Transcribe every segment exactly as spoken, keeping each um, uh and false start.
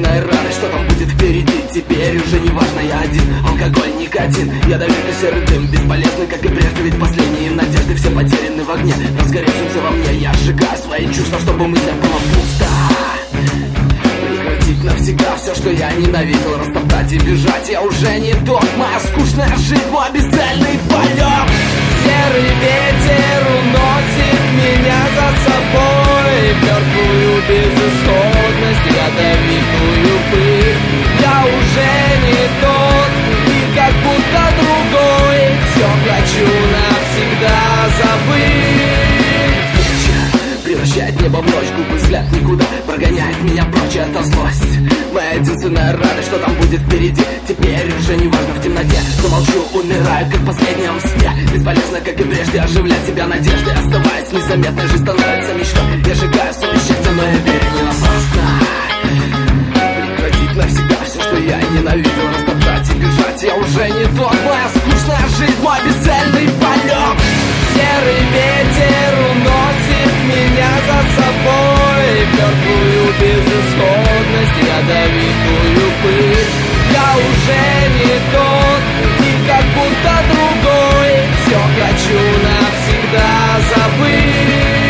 единственная радость, что там будет впереди. Теперь уже не важно, я один. Алкоголь, никотин, ядовитый серый дым, бесполезный, как и прежде, ведь последние надежды все потеряны в огне. Разгоревшимся во мне я сжигаю свои чувства, чтобы мыслям было пусто. Прекратить навсегда все, что я ненавидел, растоптать и бежать. Я уже не тот, моя скучная жизнь, мой бесцельный полет. Серый ветер уносит меня за собой в мертвую безысходность, ядовитую пыль. Я уже не тот и как будто другой. Все хочу навсегда забыть. Вечер превращает небо в ночь, глупый взгляд никуда прогоняет меня прочь, эта злость. Моя единственная радость, что там будет впереди. Теперь уже не важно, в темноте замолчу, умираю, как в последнем сне. Бесполезно, как и прежде, оживлять себя надеждой. Оставаясь незаметной, жизнь становится мечтой. Я сжигаю свое счастье, но я верю не напрасно. Прекратить навсегда все, что я ненавидел, растоптать и бежать. Я уже не тот, моя скучная жизнь, мой бесцельный полет. Серый ветер уносит меня за собой в мертвую безысходность, ядовитую пыль. Я уже не тот и как будто другой. Все хочу навсегда забыть.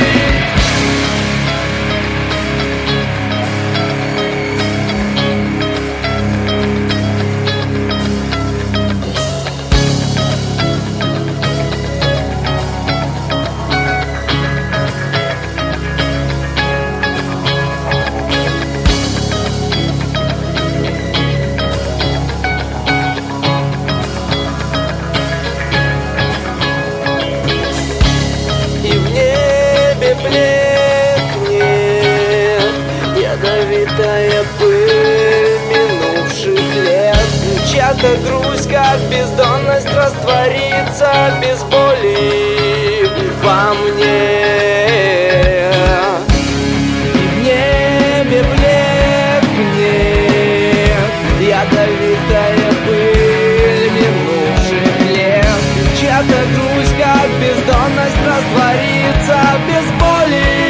Ядовитая пыль минувших лет. Чья-то грусть, как бездонность, растворится без боли во мне. И в небе блекнет ядовитая пыль минувших лет. Чья-то грусть, как бездонность, растворится без боли